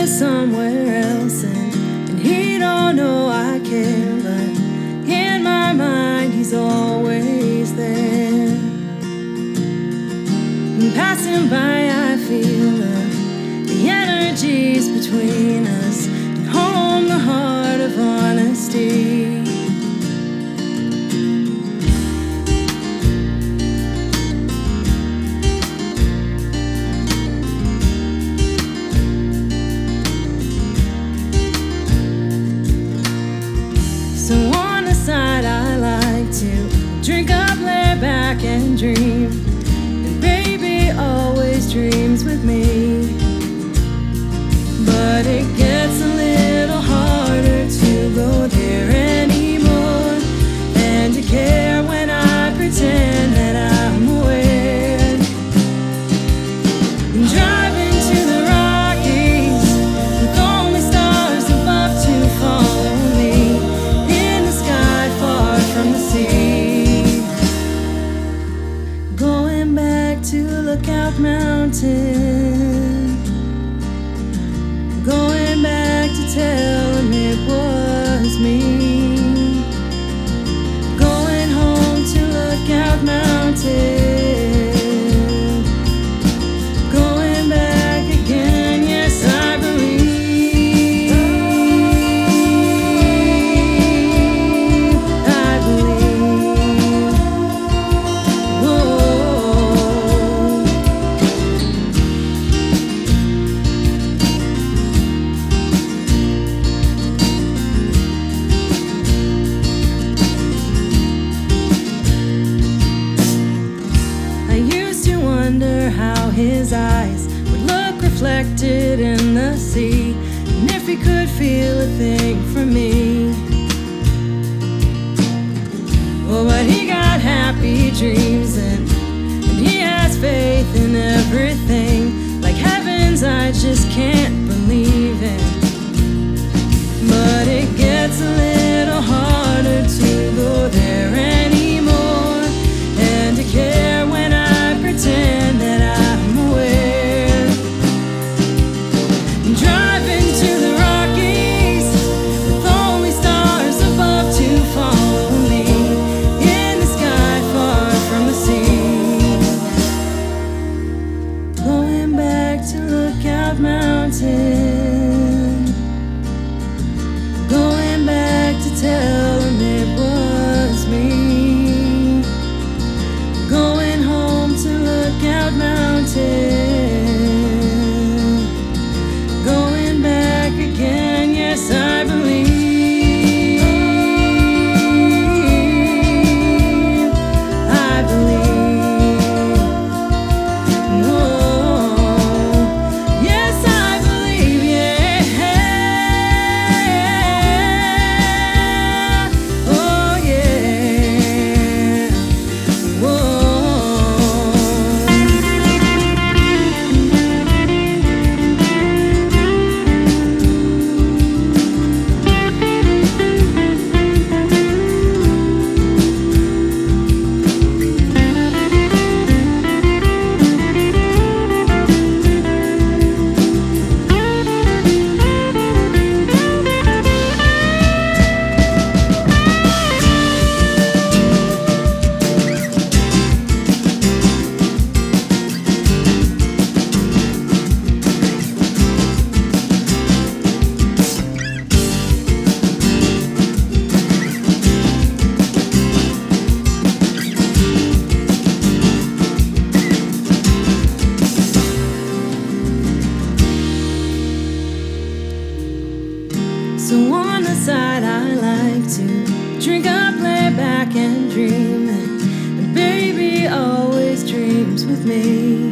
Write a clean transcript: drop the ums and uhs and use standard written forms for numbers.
somewhere else, and he don't know I care, but in my mind he's always there. And passing by I feel the energies between us, and home the heart of honesty. So on the side I like to drink up, lay back and dream, and baby always dreams with me. But it gets a little harder to go there anymore, and to care when I pretend that I'm aware. And driving to the Rockies with only stars above to follow me, from the sea. Going back to Lookout Mountain, going back to tell him it was me. Going home to Lookout Mountain, going back again, yes I believe. Wonder how his eyes would look reflected in the sea, and if he could feel a thing from me. Oh, but he got happy dreams, and he has faith in everything, like heavens I just can't believe in. But it gets a little harder to go there anymore, and to care when I pretend that I'm aware. Driving to the Rockies with only stars above to follow me, in the sky far from the sea. Going back to Lookout Mountain, going back to tell him it was me. Going home to Lookout Mountain, going back again, yes I believe. I believe. Oh, yes I believe, yeah. Oh yeah. Whoa. So on the side I like to drink up, lay back and dream, and baby always dreams with me.